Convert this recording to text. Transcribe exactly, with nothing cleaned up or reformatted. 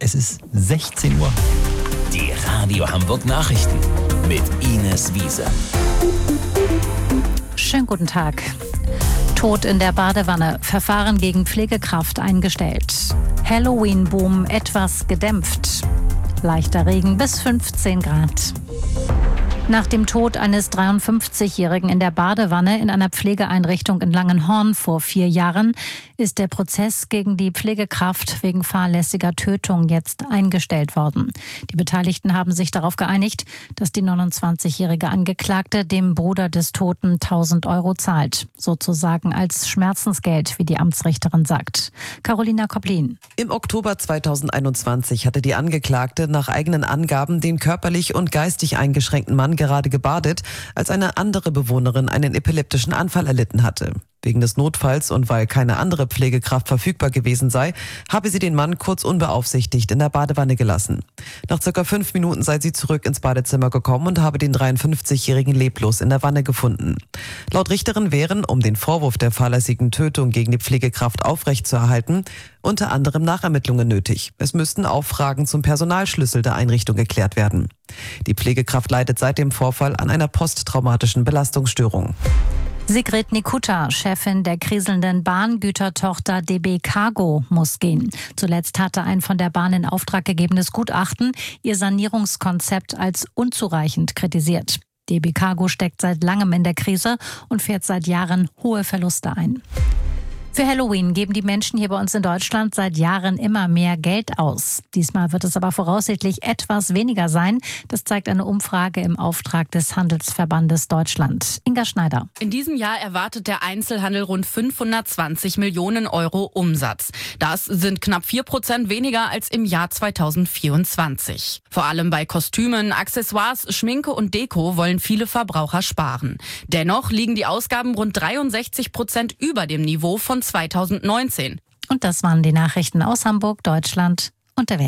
Es ist sechzehn Uhr. Die Radio Hamburg Nachrichten mit Ines Wiese. Schönen guten Tag. Tod in der Badewanne. Verfahren gegen Pflegekraft eingestellt. Halloween-Boom etwas gedämpft. Leichter Regen bis fünfzehn Grad. Nach dem Tod eines dreiundfünfzigjährigen in der Badewanne in einer Pflegeeinrichtung in Langenhorn vor vier Jahren ist der Prozess gegen die Pflegekraft wegen fahrlässiger Tötung jetzt eingestellt worden. Die Beteiligten haben sich darauf geeinigt, dass die neunundzwanzigjährige Angeklagte dem Bruder des Toten tausend Euro zahlt. Sozusagen als Schmerzensgeld, wie die Amtsrichterin sagt. Carolina Koplin. Im Oktober zweitausendeinundzwanzig hatte die Angeklagte nach eigenen Angaben den körperlich und geistig eingeschränkten Mann gerade gebadet, als eine andere Bewohnerin einen epileptischen Anfall erlitten hatte. Wegen des Notfalls und weil keine andere Pflegekraft verfügbar gewesen sei, habe sie den Mann kurz unbeaufsichtigt in der Badewanne gelassen. Nach circa fünf Minuten sei sie zurück ins Badezimmer gekommen und habe den dreiundfünfzigjährigen leblos in der Wanne gefunden. Laut Richterin wären, um den Vorwurf der fahrlässigen Tötung gegen die Pflegekraft aufrechtzuerhalten, unter anderem Nachermittlungen nötig. Es müssten auch Fragen zum Personalschlüssel der Einrichtung geklärt werden. Die Pflegekraft leidet seit dem Vorfall an einer posttraumatischen Belastungsstörung. Sigrid Nikuta, Chefin der kriselnden Bahngütertochter D B Cargo, muss gehen. Zuletzt hatte ein von der Bahn in Auftrag gegebenes Gutachten ihr Sanierungskonzept als unzureichend kritisiert. D B Cargo steckt seit langem in der Krise und fährt seit Jahren hohe Verluste ein. Für Halloween geben die Menschen hier bei uns in Deutschland seit Jahren immer mehr Geld aus. Diesmal wird es aber voraussichtlich etwas weniger sein. Das zeigt eine Umfrage im Auftrag des Handelsverbandes Deutschland. Inga Schneider. In diesem Jahr erwartet der Einzelhandel rund fünfhundertzwanzig Millionen Euro Umsatz. Das sind knapp vier Prozent weniger als im Jahr zweitausendvierundzwanzig. Vor allem bei Kostümen, Accessoires, Schminke und Deko wollen viele Verbraucher sparen. Dennoch liegen die Ausgaben rund dreiundsechzig Prozent über dem Niveau von zweitausendneunzehn. Und das waren die Nachrichten aus Hamburg, Deutschland und der Welt.